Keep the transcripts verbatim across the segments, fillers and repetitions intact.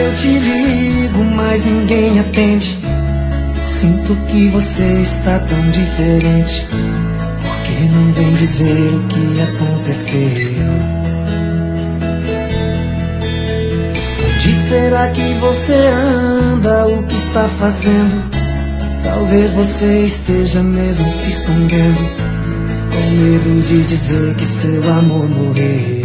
Eu te ligo, mas ninguém atende. Sinto que você está tão diferente. Por que não vem dizer o que aconteceu? Onde será que você anda? O que está fazendo? Talvez você esteja mesmo se escondendo, com medo de dizer que seu amor morreu.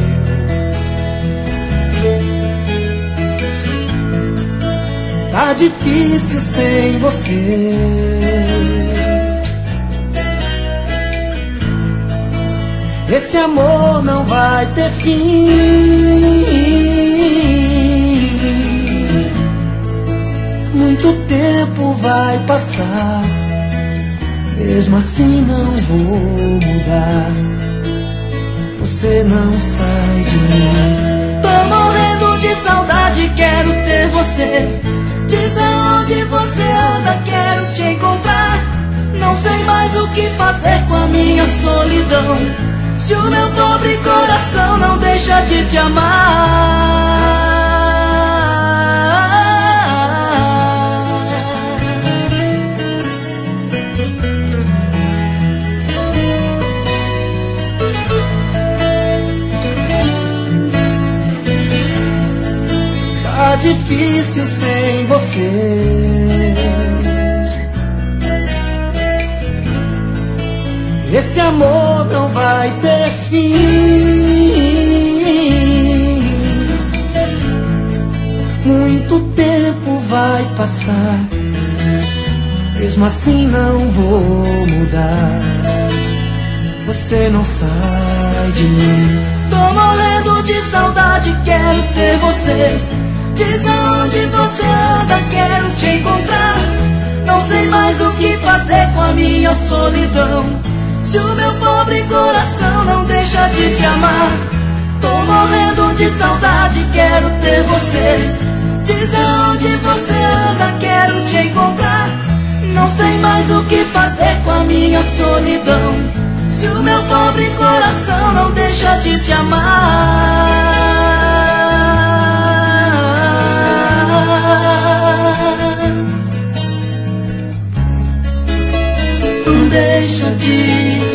Tá difícil sem você. Esse amor não vai ter fim. Muito tempo vai passar, mesmo assim não vou mudar. Você não sai de mim. Tô morrendo de saudade, quero ter você. Diz aonde você anda, quero te encontrar. Não sei mais o que fazer com a minha solidão, se o meu pobre coração não deixa de te amar. Tá difícil sem você. Esse amor não vai ter fim. Muito tempo vai passar, mesmo assim não vou mudar. Você não sai de mim. Tô morrendo de saudade, quero ter você. Diz aonde você anda, quero te encontrar. Não sei mais o que fazer com a minha solidão, se o meu pobre coração não deixa de te amar. Tô morrendo de saudade, quero ter você. Diz aonde você anda, quero te encontrar. Não sei mais o que fazer com a minha solidão, se o meu pobre coração não deixa de te amar. Deixa de